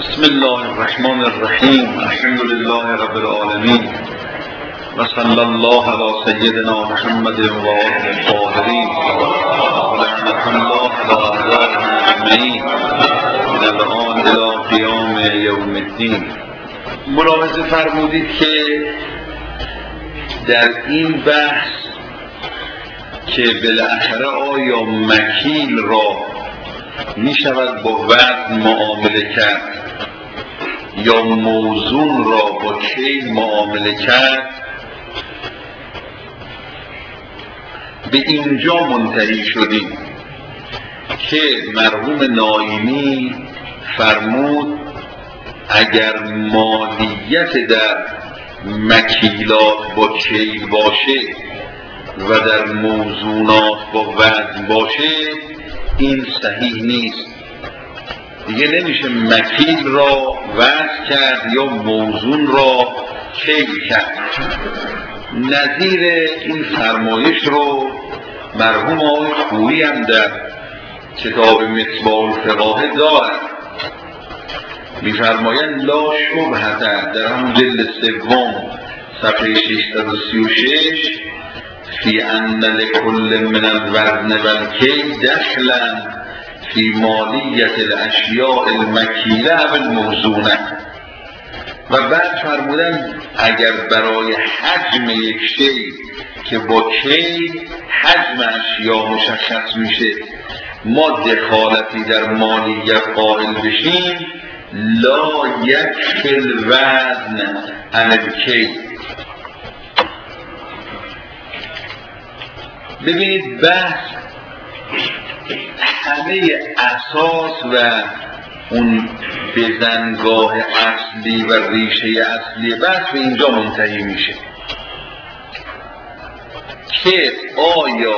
بسم الله الرحمن الرحیم. الحمد لله رب العالمین و صلی الله علی سیدنا محمد و آله الطاهرین و لعنة الله علی اعدائهم اجمعین من الآن الی قیام یوم الدین. ملاحظه فرمودید که در این بحث که بالاخره آیا مکیل را می شود با وزن معامله کرد یا موزون را با کیل معامله کرد، به اینجا منتهی شدیم که مرحوم ناینی فرمود اگر مالیت در مکیلات با کیل باشه و در موزونات با وزن باشه این صحیح نیست، دیگه نمیشه مکیل را وزن کرد یا موزون را کیل کرد. نظیر این فرمایش رو مرحوم آقای خویی هم در کتاب مصباح الفقاهه دارد. میفرمایند لا شبهة در همون جلد سوم صفحه 636 فی ان لکل من الوزن والکیل دخلا فی مالیت الاشیاء المکیله و الموزونه. و بعد فرمودن اگر برای حجم یک شی که با کیل حجم اشیاء مشخص میشه ما دخالتی در مالیت قائل بشیم، لا یکفی الوزن عن الکیل. ببینید بحث همه اساس و اون بزنگاه اصلی و ریشه اصلی بحث به اینجا منتهی میشه که آیا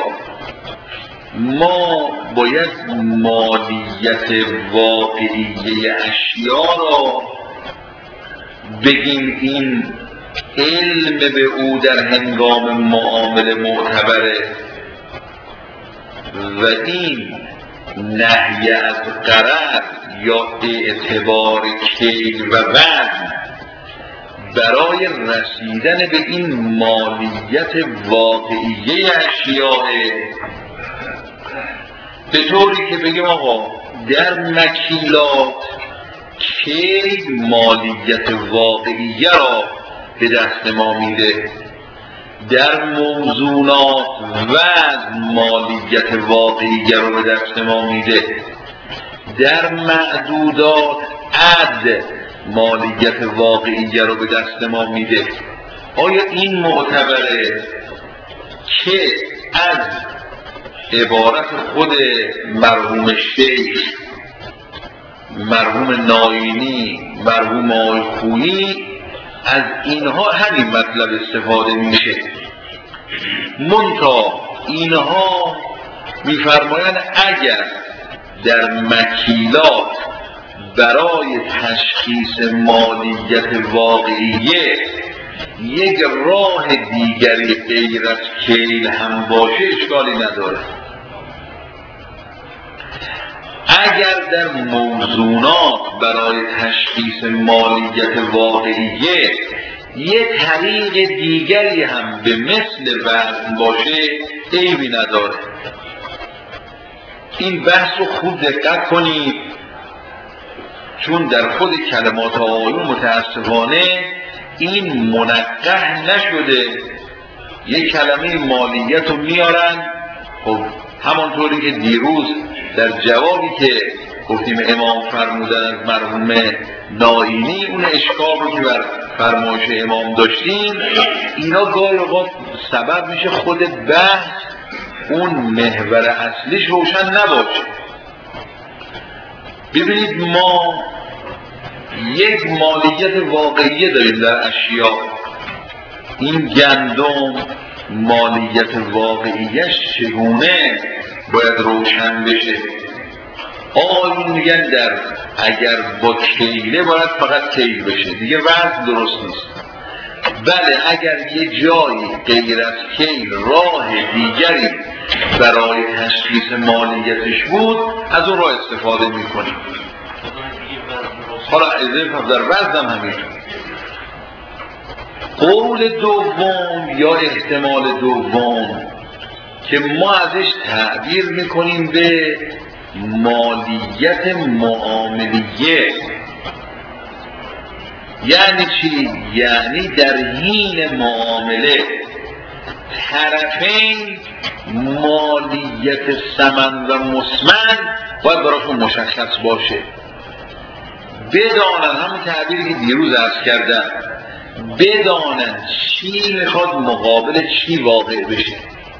ما باید مالیت واقعیه اشیاء را بگیم این علم به او در هنگام معامله معتبره و این نهی از غرض یا اعتبار کیل و وزن برای رسیدن به این مالیت واقعیه اشیاء، به طوری که بگیم آقا در مکیلات کیل مالیت واقعیه را به دست ما میده، در موزونات وزن مالیت واقعیه را به دست ما میده، در معدودات عد مالیت واقعیه را به دست ما میده. آیا این معتبره که از عبارت خود مرحوم شیخ، مرحوم ناینی، مرحوم آقای خویی از اینها همین مطلب استفاده میشه؟ منتها اینها میفرمایند اگر در مکیلات برای تشخیص مالیت واقعیه یک راه دیگری غیر از کیل هم باشه اشکالی نداره. اگر در موزونات برای تشخیص مالیت واقعیه یک طریق دیگری هم به مثل وزن باشه عیبی نداره. این بحث رو خوب دقت کنید چون در خود کلمات آقایون متاسفانه این منقح نشده. یک کلمه مالیت رو میارن، خب همانطوری که دیروز در جوابی که گفتیم امام فرمودن از مرحوم ناینی اون اشکال رو که بر فرمایش امام داشتیم، اینا گاهی اوقات سبب میشه خود بحث اون محور اصلیش روشن نباشه. ببینید ما یک مالیت واقعیه داریم در اشیاء. این گندم مالیت واقعیش چگونه باید روشن بشه؟ آقایون میگن در اگر با کیله باید فقط کیل بشه، دیگه وزن درست نیست. بله اگر یه جایی غیر از کیل راه دیگری برای تشخیص مالیتش بود از اون راه استفاده میکنیم. حالا اضافه در وزنم همینطور. قول دوم یا احتمال دوم که ما ازش تعبیر میکنیم به مالیت معاملیه. یعنی چی؟ یعنی در حین معامله طرفین مالیت ثمن و مسمن باید براشون مشخص باشه، بدانن، همون تعبیری که دیروز عرض کردم، بدانن چی میخواد مقابل چی واقع بشه.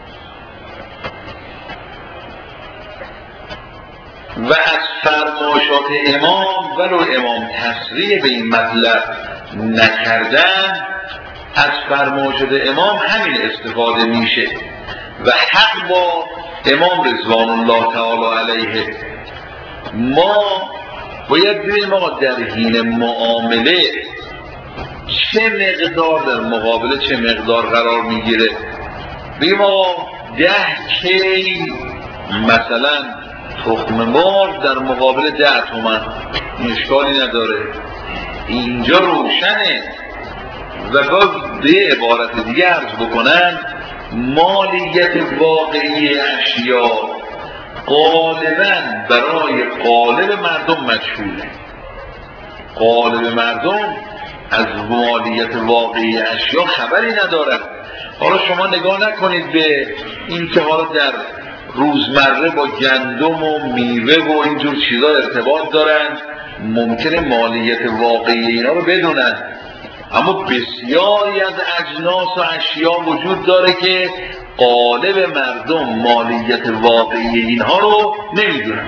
و از فرمایشات امام ولو امام تصریح به این مطلب نکردن، از فرمایشات امام همین استفاده میشه و حق با امام رضوان الله تعالی علیه. ما باید ببینیم آقا در حین معامله چه مقدار در مقابل چه مقدار قرار میگیره. بگیم آقا 10 کیل مثلا تخم مرغ در مقابل 10 تومن، این اشکالی نداره، اینجا روشنه. و باز به عبارت دیگه عرض بکنن مالیت واقعی اشیا غالباً برای غالب مردم مجهوله. غالب مردم از مالیت واقعی اشیا خبری ندارن. حالا شما نگاه نکنید به این که حالا در روزمره با گندم و میوه و اینجور چیزا ارتباط دارن، ممکنه مالیت واقعی اینا رو بدونن، اما بسیاری از اجناس و اشیا وجود داره که غالب مردم مالیت واقعی اینها رو نمیدونن.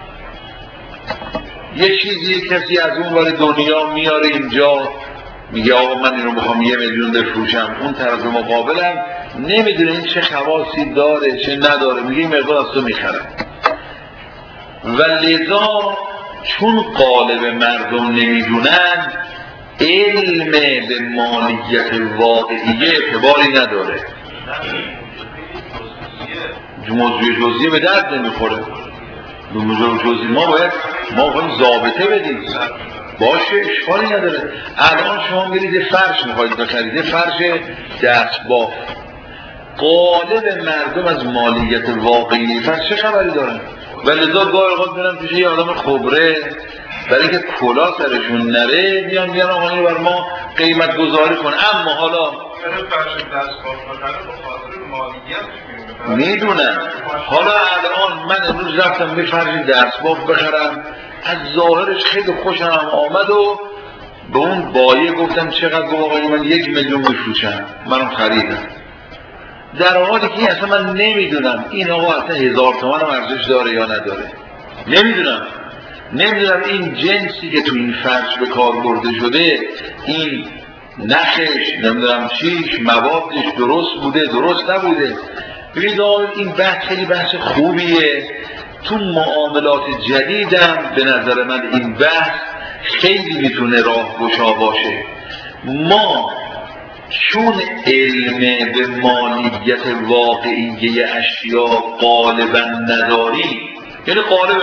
یه چیزی کسی از اون ور دنیا میاره اینجا میگه آقا من اینو بخوام 1 میلیون بفروشم، اون طرف مقابلم نمیدونه این چه خواصی داره چه نداره، میگه این مقدار از تو میخرم. و لذا چون غالب مردم نمیدونن علم به مالیت واقعیه اعتباری نداره. موضوع جزئیه به درد نمیخوره. موضوع جزئی ما باید ضابطه بدیم، باشه اشکالی نداره. الان شما میرید فرش میخواید بخرید، فرش دستباف، غالب مردم از مالیت واقعی فرش چه خبری دارن؟ و لذا گاهی اوقات میرن پیش یه آدم خبره برای اینکه کلا سرشون نره میان آقا اینو بر ما قیمت گذاری کن. اما حالا میدونن، حالا الان من امروز رفتم به فرش دستباف بخرم، از ظاهرش خیلی خوشم آمد و به اون بایه گفتم چقدر؟ گفت آقای من 1 میلیون میفروشم. منم خریدم، در حالی که اصلا من نمیدونم این آقا اصلا 1000 تومان هم ارزش داره یا نداره. نمیدونم این جنسی که تو این فرش به کار برده شده، این نخش، نمیدونم چیش، موادش درست بوده درست نبوده. ببینید این بحث خیلی بحث خوبیه. تو معاملات جدیدم به نظر من این بحث خیلی میتونه راهگشا باشه. ما چون علم به مالیت واقعی اشیا غالبا نداریم، یعنی غالب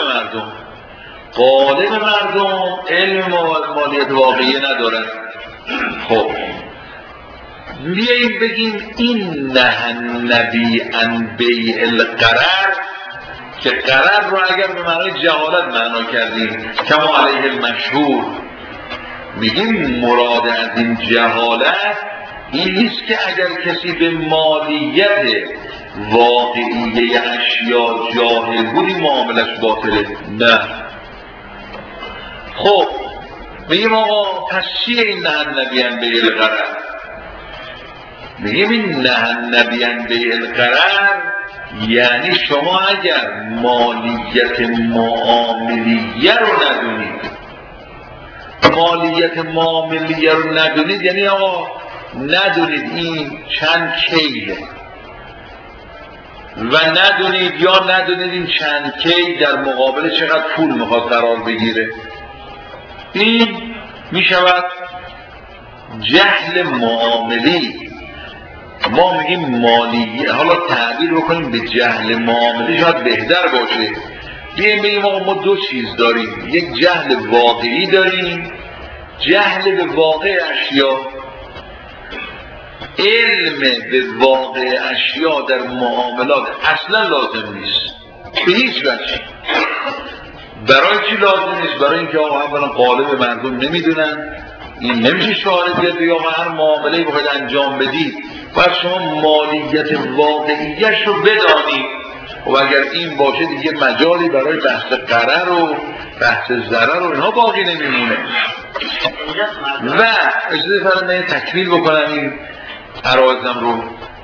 مردم علم مالیت واقعی ندارن، خب بیاییم بگیم این نه النبی عن بیع الغرر، که غرر رو اگر به معنای جهالت معنا کردیم کما علیه المشهور، میگیم مراد از این جهالت این نیست که اگر کسی به مالیت واقعی اشیا جاهل بودی معاملش باطله، نه. خب میگیم آقا پس چیه این نه النبی عن بیع الغرر؟ میگیم این نه النبی عن بیع الغرر یعنی شما اگر مالیت معاملیه رو ندونید، یعنی آقا ندونید این چند کیله و ندونید این چند کیل در مقابل چقدر پول میخواد قرار بگیره، این میشود جهل معاملی. ما میگیم مالیه، حالا تعبیر بکنیم به جهل معاملی شاید بهتر باشه، بیاییم بگیم آقا ما دو چیز داریم، یک جهل واقعی داریم، جهل به واقع اشیا. علم به واقع اشیا در معاملات اصلا لازم نیست به هیچ وجه. برای چی لازم نیست؟ برای اینکه آقا اولا قالب مردم نمیدونن، این نمیشه شاهد بیاد یا هر معامله‌ای بخواید انجام بدید باید شما مالیت واقعیش رو بدانید. و اگر این باشه دیگه مجالی برای بحث قرر و بحث ضرر و اینها باقی نمیمونه. و اجازه فرمایید تکمیل بکنم این عرایضم رو.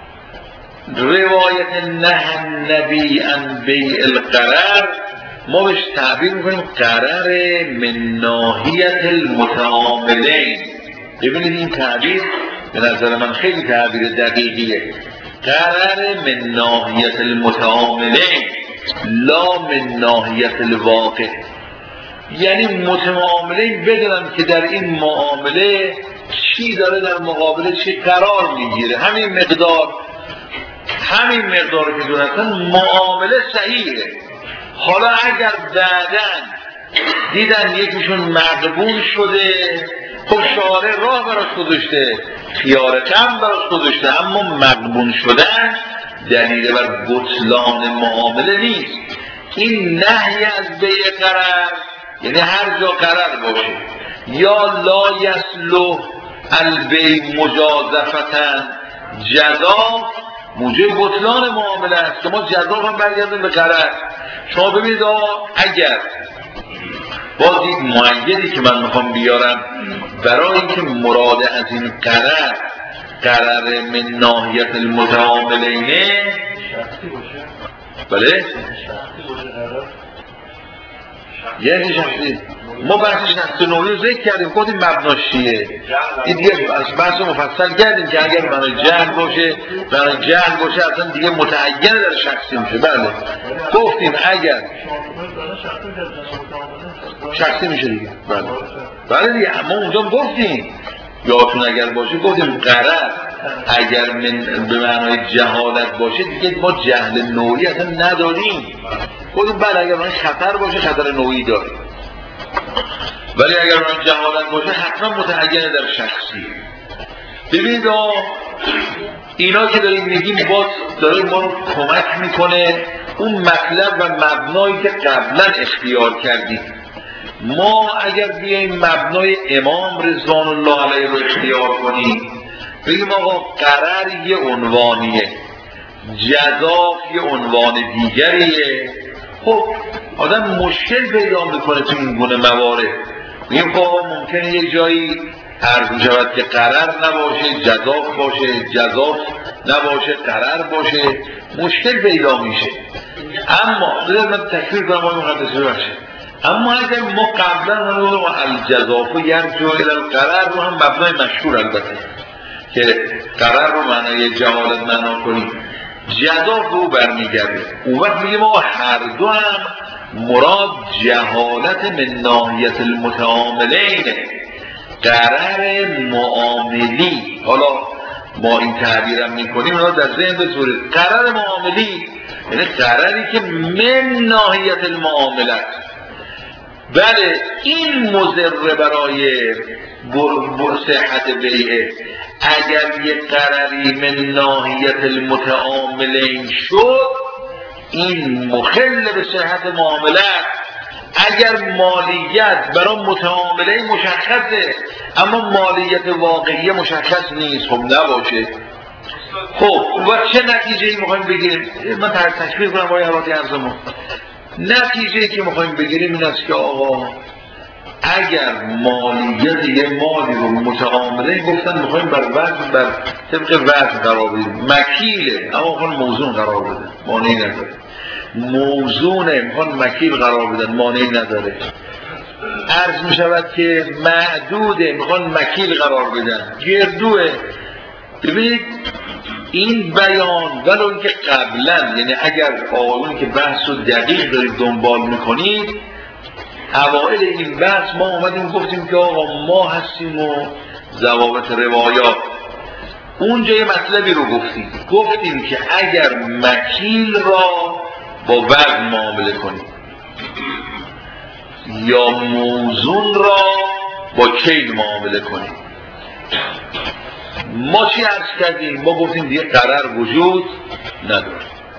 روایت نه النبی عن بیع القرر ما بهش تعبیر میکنیم قرر من ناحیت المتعاملین. ببینید این تعبیر به نظر من خیلی تعبیر دقیقیه. قرر من ناحیت المتعاملین لا من ناحیت الواقع. یعنی متعاملین بدونن که در این معامله چی داره در مقابل چی قرار میگیره، همین مقدار که دونستن معامله صحیحه. حالا اگر بعدن دیدن یکیشون مغبون شده، خب شارع راه براش گذاشته، خیار کم براش گذاشته، اما مغبون شدن دلیل بر بطلان معامله نیست. این نهی از بیع قرر یعنی هر جا قرر باشه یا لا یصلح البیع مجازفة جزا موجب بطلان معامله است که ما جزا هم برگردیم به قرر. شما ببینید اگر باز این معیدی که من میخوام بیارم برای اینکه مراد از این قرر من ناحیت المتعاملینه بله یعنی شخصی ما بحث شخص نوعی رو ذکر کردیم، گفتیم مبناش چیه، این دیگه بحث رو مفصل کردیم که اگر برای جهل باشه اصلا دیگه متعین در شخصی میشه. بله گفتیم اگر شخصی میشه دیگه. بله دیگه ما اونجا گفتیم یادتون اگر باشه گفتیم قرر اگر به معنای جهالت باشه دیگه ما جهل نوعی اصلا نداریم. گفتیم بله اگر من خطر باشه خطر نوعی داریم، ولی اگر من جهالت باشه حتما متعین در شخصی. ببینید اینا که داریم میگیم باز داره ما رو کمک میکنه اون مطلب و مبنایی که قبلا اختیار کردیم. ما اگر بیاییم مبنای امام رضوان الله علیه رو اختیار کنیم بگیم آقا قرر یه عنوانیه، جزا یه عنوان دیگریه، خب آدم مشکل پیدا میکنه تو این گونه موارد. این خب ممکنه یه جایی عرض میشود که قرر نباشه جزاف باشه، جزاف نباشه قرر باشه، مشکل پیدا میشه. اما من تکفیر کنم آقای مقدسی باشه، اما اگر ما قبلا رو الجزاف و یرجو الی القرر رو هم مبنای مشهور البته که قرر رو معنای جهالت معنا کنیم جزاف رو برمیگرده، اون وقت میگه ما هر دو هم مراد جهالت من ناحیت المتعاملین قرر معاملی. حالا ما این تعبیرم میکنیم اونا در ذهن بذارید قرر معاملی یعنی قرری که من ناحیت المعاملت. بله این مضر برای صحت بیعه. اگر یک قرری من ناحیت المتعاملین شد این مخل به صحت معاملت. اگر مالیت برای متعاملین مشخصه اما مالیت واقعی مشخص نیست، خب نباشه. خب و چه نتیجه‌ای میخوایم بگیریم؟ من تشبیه کنم با حوالی ارزمون. نتیجه‌ای که میخوایم بگیریم این است که آقا اگر مالیت یه مالی رو متعاملین گفتن میخوایم بر وزن بر طبق وزن قرار بدیم، مکیله اما میخوان موزون قرار بدن مانعی نداره، موزونه میخوان مکیل قرار بدن مانعی نداره، عرض میشود که معدوده میخوان مکیل قرار بدن گردوه. ببینید این بیان ولو اینکه قبلا یعنی اگر آقایونی که بحث رو دقیق دارید دنبال میکنید اوائل این بحث ما اومدیم گفتیم که آقا ما هستیم و ضوابط روایات اونجا یه مطلبی رو گفتیم که اگر مکیل را با وزن معامله کنیم یا موزون را با کیل معامله کنیم. ما چی عرض کردیم؟ ما گفتیم دیگه قرار وجود نداره.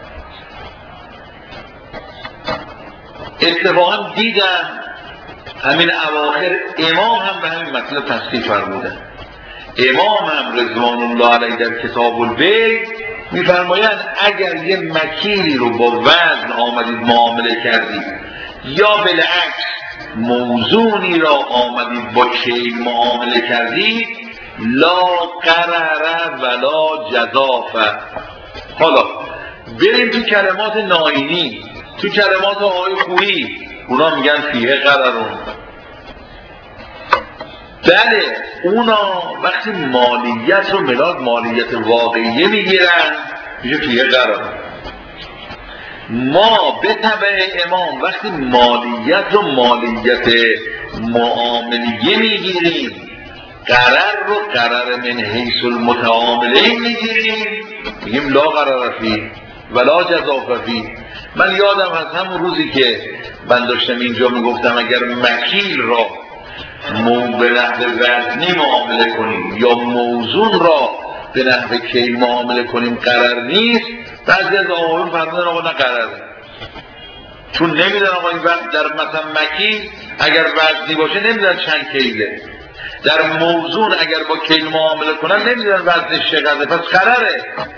اتفاقا دیدم همین اواخر امام هم به همین مطلب تصریح فرمودن. امام هم رضوان الله علیه در کتاب البیع میفرمایند اگر یه مکیلی رو با وزن آمدید معامله کردید یا بالعکس موزونی را آمدید با کیل معامله کردید، لا قرر ولا جزافه. حالا بریم تو کلمات ناینی، تو کلمات آقای خویی، اونا میگن فیه قررون. بله اونا وقتی مالیت رو ملاک مالیت واقعیه میگیرن میشه فیه قررون. ما به تبع امام وقتی مالیت رو مالیت معاملیه میگیریم، قرر رو قرر من حیث المتعاملین میگیریم، میگیم لا قرر فی ولا جزاف فی. من یادم از همون روزی که من داشتم اینجا میگفتم اگر مکیل را به نحو وزنی معامله کنیم یا موزون را به نحو کیل معامله کنیم قرر نیست. بعضی از آقایون فرمودن آقا نه قرره، چون نمیدن آقا این وقت در مثلا مکیل اگر وزنی باشه نمیدن چند کیله، در موزون اگر با کیل معامله کنن نمیدن وزنش چقدره، پس قرره.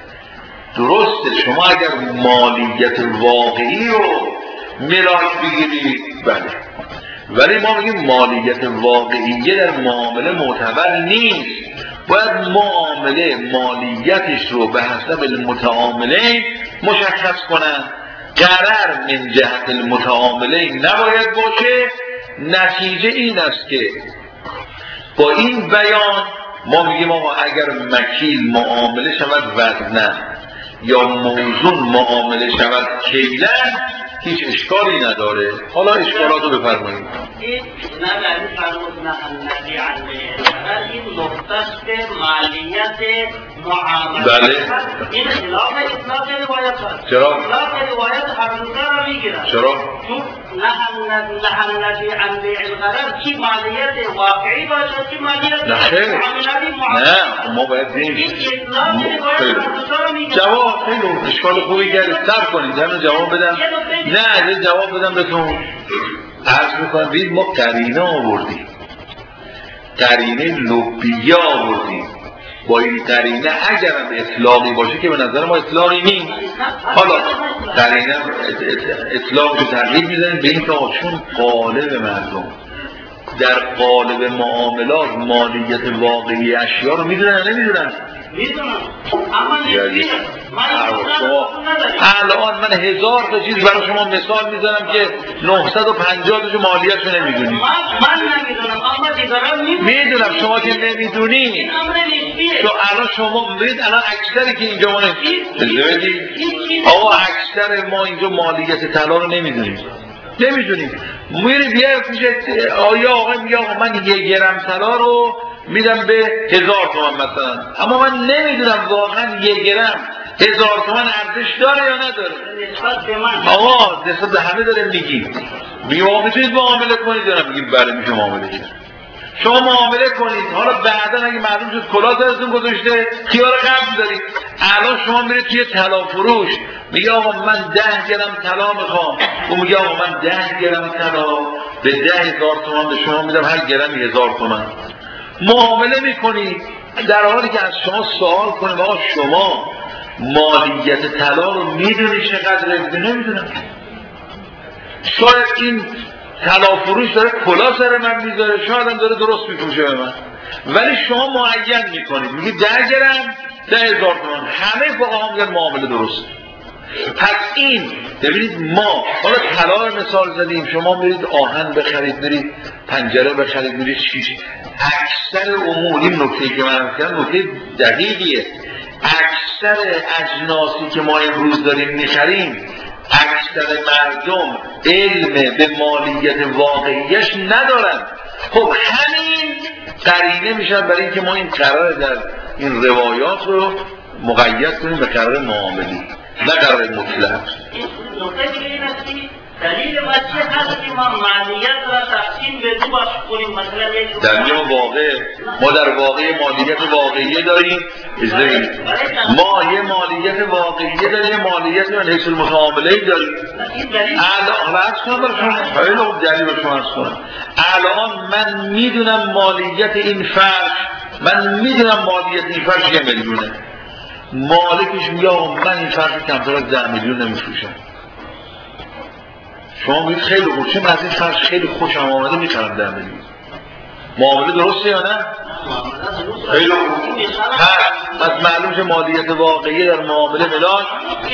درسته شما اگر مالیت واقعی رو ملاک بگیرید بله، ولی ما میگیم مالیت واقعیه در معامله معتبر نیست. باید معامله مالیتش رو به حسب المتعاملین مشخص کنن. قرر من جهت المتعاملین نباید باشه. نتیجه این است که با این بیان ما میگیم آقا اگر مکیل معامله شود وزنن یا موزون معامله شود کیلن هیچ اشکالی نداره. حالا اشکالاتو بفرمایید. این نگردی فرمود نحنگی علیه این مختص به مالیت معامله. بله این خلاف اطلاق روایت هست. چرا؟ خلاف روایت حقیقه را میگیرد. چرا؟ چون نحنگی علیه الغرر چی مالیت واقعی باشد چی مالیت معامله. نه ما باید دیم این اطلاق روایت حقیقه را میگیرد. جواب خیلی اشکال خوبی گردی سر کنید همه جواب بدم. نه یه جواب بدم بهتون. عرض میکنم بید ما قرینه آوردیم، قرینه لبیه آوردیم. با این قرینه اگرم اطلاقی باشه که به نظر ما اطلاقی نیست. حالا قرینه اطلاقی رو تغییر میزنیم به این که چون قالب مردم در قالب معاملات مالیت واقعی اشیا رو میدونن نمیدونن؟ میدونم. اما نمیدونم. الان من 1000 تا چیز برای شما مثال میزنم که 950 تاشو مالیتشو نمیدونی. من نمیدونم اما دیگران میدونم شما که نمیدونی. تو الان شما میدونید الان اکثری که اینجا ما آقا اکثر ما اینجا مالیت طلا رو نمیدونیم. میری بیای پیش آقا میگه آقا من 1 گرم طلا رو میدم به 1000 تومان مثلا، اما من نمیدونم واقعا 1 گرم 1000 تومان ارزش داره یا نداره. آقا نسبت به همه داره میگی میتونید معامله کنید یا میگیم بله میشه معامله کرد. شما معامله کنید. حالا بعدا اگه معلوم شد کلاه سرتون گذاشته خیال قبض دارید، الان شما میرید توی طلا فروش میگه آقا من 10 گرم طلا میخوام، اون میگه آقا من 10 گرم طلا به 10,000 تومان به شما میدم، هر گرم 1000 تومان. معامله میکنید در حالی که از شما سوال کنیم آقا شما مالیت طلا رو میدونی چقدره؟ نمیدونم. شاید این طلا فروش داره کلاه سر من میذاره، شاید هم داره درست میفروشه به من، ولی شما معین میکنید میگید 10 گرم 10,000 تومان، همه فقها میگن معامله درست. پس این ببینید ما حالا طلا رو مثال زدیم، شما میرید آهن بخرید، میرید پنجره بخرید، میرید شیشه. اکثر امور این نکته که من گفتم نکته دقیقیه. اکثر اجناسی که ما امروز داریم میخریم اکثر مردم علم به مالیت واقعیش ندارن. خب همین قرینه میشن برای اینکه ما این قرار در این روایات رو مقید کنیم به قرار معاملی نه قرار مطلق. نکته دیگه این است که دلیل وجه هست که ما مالیت را تقسیم به دو بخش کنیم. مثلا یک دلیل واقع، ما در واقع مالیت واقعی داریم. ما یه مالیت واقعی داریم، مالیت من حیث المتعامله داریم. الان من میدونم مالیت این فرش، یه میلیونه. مالکش میگه من این فرش کمتر از 10 میلیون نمیفروشم. شما میگید خیلی خوب، چون از این فرش خیلی خوشم آمده میخرم 10 میلیون. معامله درسته یا نه؟ خیلی خوب. پس معلوم شه مالیت واقعی در معامله ملاک.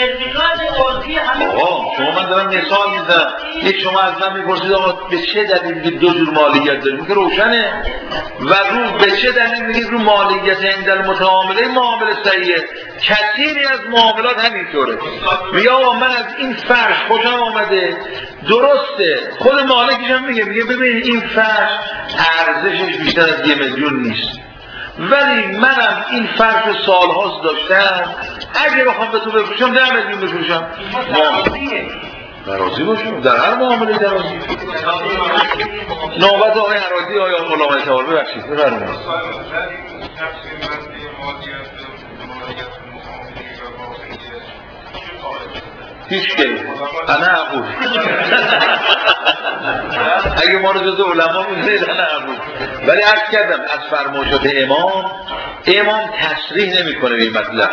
شما من دارم مثال میزنم. یک شما از من میپرسید آقا به چه دلیل دو جور مالیت داریم؟ که روشنه. و رو به چه دلیل میگید رو مالیت در متعامله معامله صحیحه؟ کثیری از معاملات همینطوره. میگه آقا من از این فرش خوشم آمده، درسته. خود مالکش هم میگه ببین این فرش ارزشش بیشتر از 1 میلیون نیست، ولی منم این فرش سالهاست داشتم، اگه بخوام به تو بفروشم 10 میلیون بفروشم. راضی باشم در هر معامله راضی. نوبت آقای عراضی آقای علامه طاهر ببخشید بفرمایید. هیچ که انا اقول اگه ما رو جز علما می‌ذارید انا اقول. ولی عرض کردم از فرمایشات امام تصریح نمی‌کنه به این مطلب.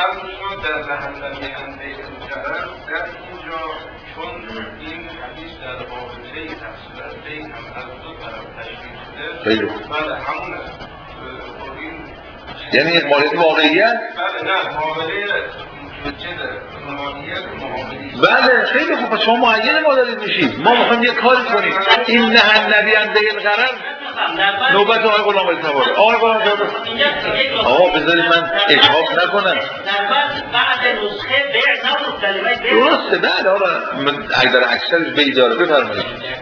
خیلی یعنی مالیت واقعیت؟ بله خیلی خوب. شما معین ما دارید میشید. ما میخوایم یه کاری کنیم. این نه نبی انده الغرر نوبت آقای غلام طاهر. آقای غلام طاهر آقا بذارید من اجحاف نکنم. بعد نسخه بیع نبود کلمه بیع. درسته بله. آقا اگر در اکثرش بیع داره بفرمایید.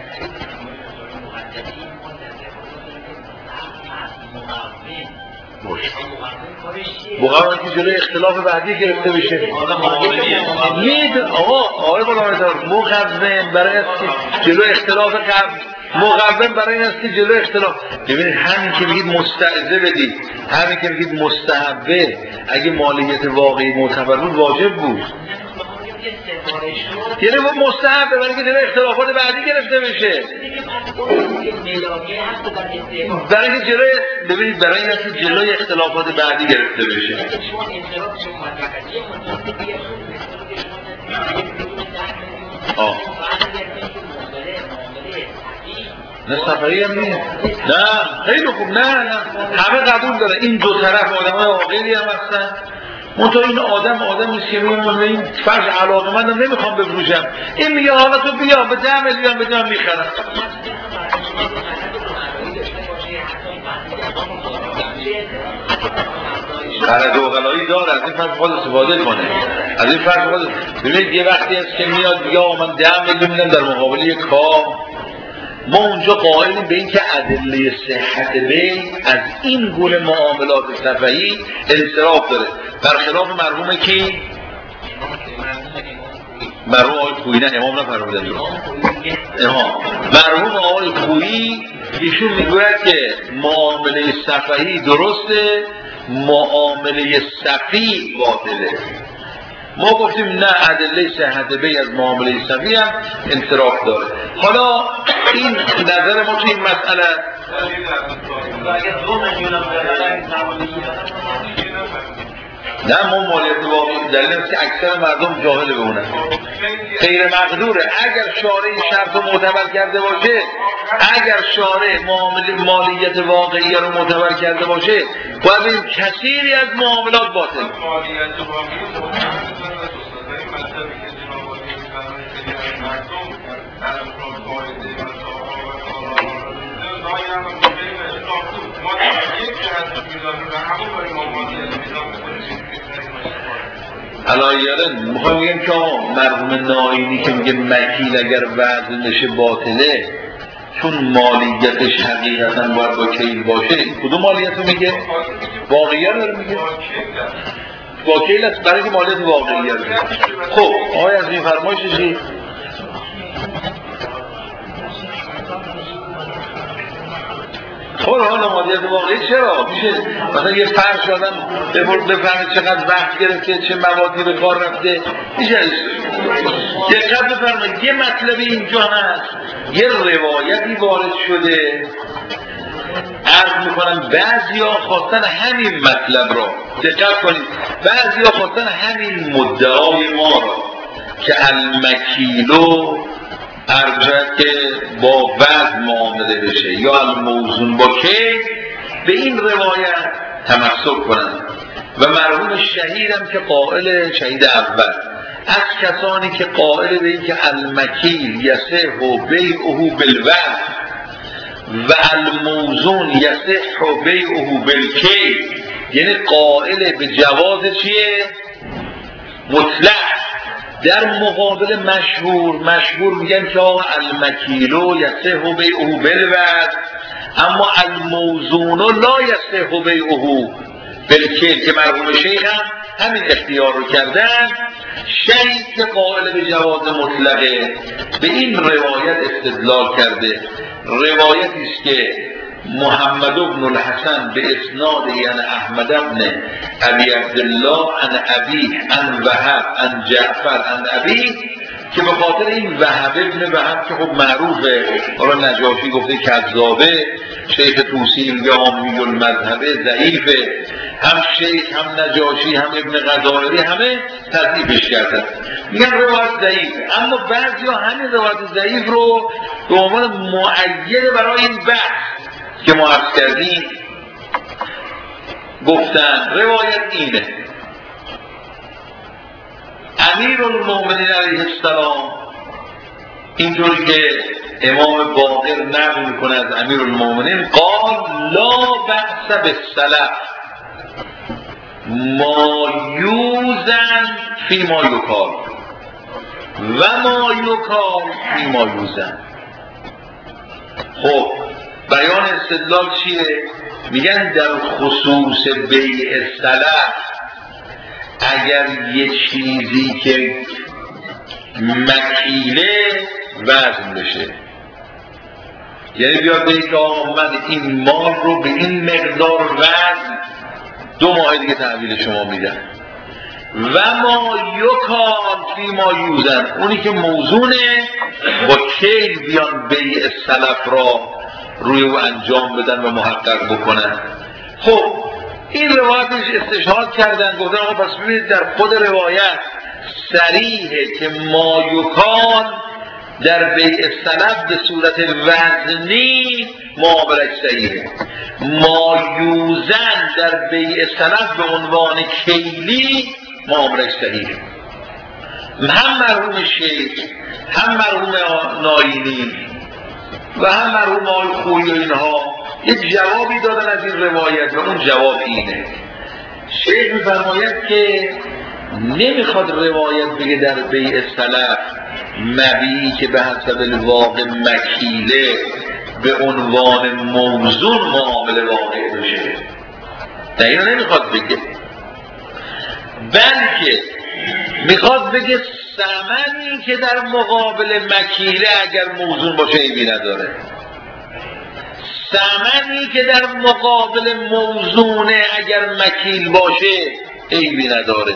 مقابل که جلوی اختلاف بعدی گرفته بشه. آقای غلام طاهر مقوم برای است که جلوی اختلاف قبل، مقوم برای این است که جلوی اختلاف. ببینید همین که میگید مستعزه بدید، همین که میگید مستحبه، اگه مالیت واقعی معتبر بود واجب بود. یعنی مستحبه برای که جلوی اختلافات بعدی گرفته بشه. برای که جلوی ببینید برای این است که جلوی اختلافات بعدی گرفته بشه. نه صفحه‌ای هم نیست. نه خیلی خوب. نه همه قبول داره. این دو طرف آدمای عاقلی هم هستن. منتها این آدم نیست که میگه این فرض علاقه مندم نمیخوام بفروشم. این میگه حالا تو بیا به 10 میلیون بدم میخرم. غرض عقلایی داره از این فرض خود استفاده کنه. از این فرض خود ببینید یه وقتی هست که میاد میگه من 10 میلیون میدم در مقابل یک کام. ما اونجا قائلیم به این که ادله صحت بیع از این گونه معاملات صفحه‌ای انصراف داره، برخلاف مرحوم کی؟ مرحوم آقای خویی. نه امام نفرمودن. امام مرحوم آقای خویی ایشون میگوید که معامله صفحه‌ای درسته، معامله صفی باطله. ما گفتیم نه ادله صحت بیع از معامله صفی هم انصراف داره. حالا این نظر ما تو این مسئله نه ما مالیت واقعی دلیل است که اکثر مردم جاهل بمونن، غیر مقدوره. اگر شارع شرط رو معتبر کرده باشه، اگر شارع مالیت واقعی رو معتبر کرده باشه، باید این کثیری از معاملات باطل. علایرن میخوام بگم که مرحوم ناینی که میگه مکیل اگر وزنش باطله چون مالیتش حقیقتا باید با کیل باشه، کدوم مالیت رو میگه؟ واقعیه رو میگه؟ با کیل است برای که مالیت واقعیه رو میگه. خب آقای از این فرمایش چی؟ خب حالا مادیت واقعی چرا؟ میشه مثلا یه فرش آدم بفهمه چقدر وقت گرفته، چه موادی به کار رفته، میشه دقت بفرمایید. یه مطلب اینجا هست، یه روایتی وارد شده، عرض میکنم بعضیا خواستن همین مطلب را، دقت کنید، بعضیا خواستن همین مدعای ما را که المکیلو ارجع که با وزن معامله بشه یا الموزون با کی، به این روایت تمسک کنند. و مرحوم شهیدم که قائل، شهید اول از کسانی که قائل به این که المکیل یصح بیعه بالوزن و الموزون یصح بیعه بالکی، یعنی قائل به جواز چیه؟ مطلق. در مقابل مشهور میگن که آقا المکیلو یصح بیعه بالوزن اما الموزون لا یصح بیعه بالکیل، که مرحوم شیخ هم همین اختیار رو کردن. شیخ که قائل به جواز مطلقه به این روایت استدلال کرده، روایتی است که محمد بن الحسن به اسناد یعنی احمد بن ابی عبدالله عن ابی عن وهب عن جعفر عن ابی، که به خاطر این وهب ابن وهب که خب معروفه، حالا نجاشی گفته کذابه، شیخ توسی میگه عامی المذهبه ضعیفه، هم شیخ هم نجاشی هم ابن غزائری همه تضعیفش کردن، میگن روایت ضعیفه. اما بعضیا همین روایت ضعیف رو به عنوان مؤید برای این بحث که ما عرض کردیم گفتن. روایت اینه: امیرالمومنین علیه السلام، اینطوری که امام باقر نقل میکنه از امیرالمومنین، قال لا بأس بالسلف ما یوزن فی ما یکال و ما یکال فی ما یوزن. خب بیان استدلال چیه؟ میگن در خصوص بیع سلف اگر یه چیزی که مکیله وزن بشه، یعنی بیاد بگید که آقا من این مال رو به این مقدار وزن 2 ماه دیگه تحویل شما میدم، و ما یکال فی ما یوزن، اونی که موزونه با کیل بیان بیع سلف را روی او انجام بدن و محقق بکنن. خب این روایتش استشهاد کردن، گفتن آقا پس ببینید در خود روایت صریحه که ما یکال در بیع سلف به صورت وزنی معاملش صحیحه، ما یوزن در بیع سلف به عنوان کیلی معاملش صحیحه. هم مرحوم شیخ هم مرحوم ناینی و هم مرحوم آقای خویی و اینها یک جوابی دادن از این روایت و اون جواب اینه. شیخ می‌فرماید که نمیخواد روایت بگه در بیع سلف مبیعی که به حسب الواقع مکیله به عنوان موزون معامله واقع بشه، نه اینو نمیخواد بگه، بلکه میخواد بگه ثمنی که در مقابل مکیله اگر موزون باشه عیبی نداره، ثمنی که در مقابل موزونه اگر مکیل باشه عیبی نداره.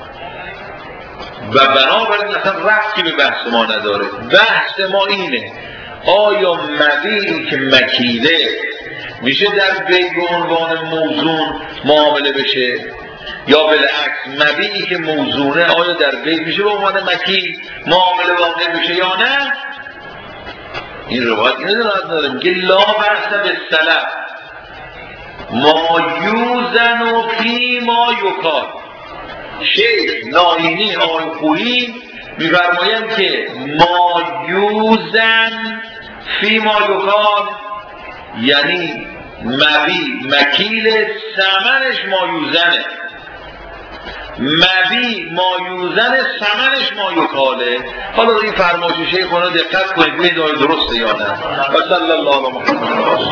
و بنابراین اصلا ربطی به بحث ما نداره. بحث ما اینه آیا مبیعی که مکیله میشه در بیع به عنوان موزون معامله بشه، یا بالعکس مبیعی که موزونه آیا در بیع میشه به عنوان مکیل معامله واقع بشه یا نه. این روایت اینه داره میگه لا بحث بالسلف ما یوزن و فی ما یکال. شیخ ناینی آقای خویی می‌فرمایند که ما یوزن فی ما یکال یعنی مبیع مکیل ثمنش ما یوزنه، مبیع ما یوزن ثمنش ما یکاله. حالا این فرمایش شیخ رو دقت کنید ببینید آیا درسته یا نه. و صلی الله علیه و محمد.